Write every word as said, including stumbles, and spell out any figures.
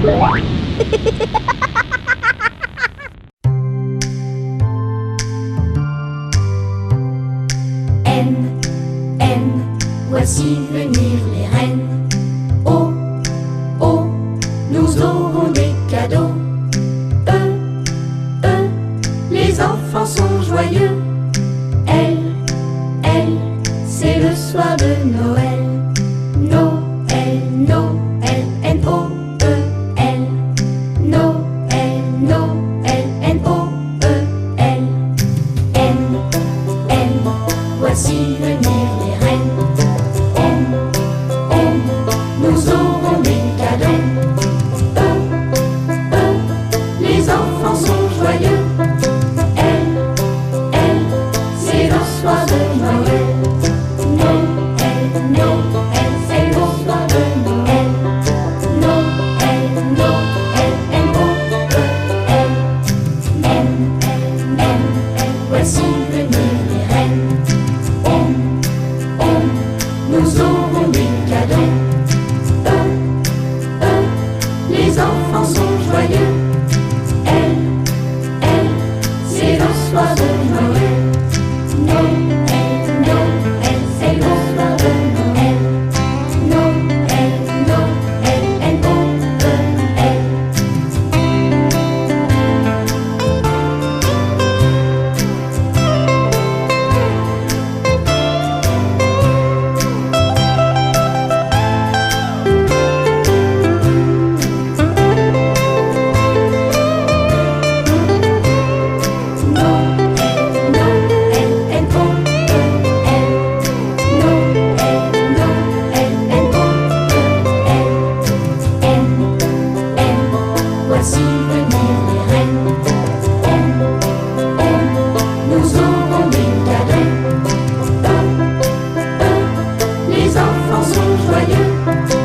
N, N, voici venir les reines. O, O, nous aurons des cadeaux. E, E, les enfants sont joyeux. L, L, c'est le soir de Noël. Noël, Noël, N O E L. Noël, Noël, N O E L. N, N, voici venir les reines. N, N, nous aurons des cadeaux. E, E, les enfants sont joyeux. L, L, c'est le soir de Noël. Noël, Noël, c'est le soir de Noël. Noël, Noël, N O E L. N, N, N, voici venir les reines. N, N, nous aurons des cadeaux. E, E, les enfants sont joyeux. L, L, c'est le soir de Noël. Noël, Noël, c'est le soir de Noël. Noël, Noël, N O E L. Voici venir les reines. N, N, nous aurons des cadeaux. E, E, les enfants sont joyeux.